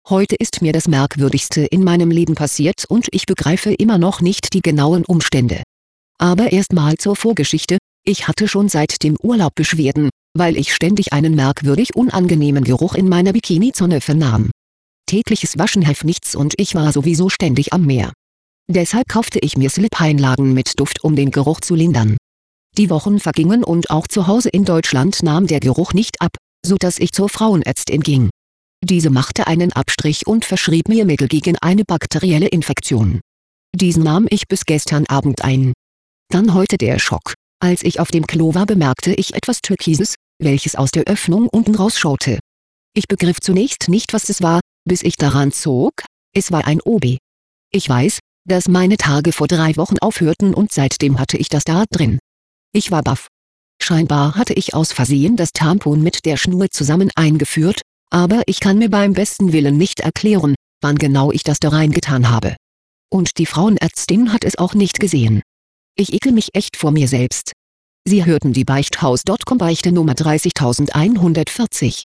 Heute ist mir das Merkwürdigste in meinem Leben passiert und ich begreife immer noch nicht die genauen Umstände. Aber erstmal zur Vorgeschichte: Ich hatte schon seit dem Urlaub Beschwerden, weil ich ständig einen merkwürdig unangenehmen Geruch in meiner Bikinizone vernahm. Tägliches Waschen half nichts und ich war sowieso ständig am Meer. Deshalb kaufte ich mir Slip-Einlagen mit Duft, um den Geruch zu lindern. Die Wochen vergingen und auch zu Hause in Deutschland nahm der Geruch nicht ab, so dass ich zur Frauenärztin ging. Diese machte einen Abstrich und verschrieb mir Mittel gegen eine bakterielle Infektion. Diesen nahm ich bis gestern Abend ein. Dann heute der Schock: Als ich auf dem Klo war, bemerkte ich etwas Türkises, welches aus der Öffnung unten rausschaute. Ich begriff zunächst nicht, was es war, bis ich daran zog. Es war ein OB. Ich weiß, dass meine Tage vor 3 Wochen aufhörten und seitdem hatte ich das da drin. Ich war baff. Scheinbar hatte ich aus Versehen das Tampon mit der Schnur zusammen eingeführt, aber ich kann mir beim besten Willen nicht erklären, wann genau ich das da reingetan habe. Und die Frauenärztin hat es auch nicht gesehen. Ich ekel mich echt vor mir selbst. Sie hörten die Beichthaus.com Beichte Nummer 30140.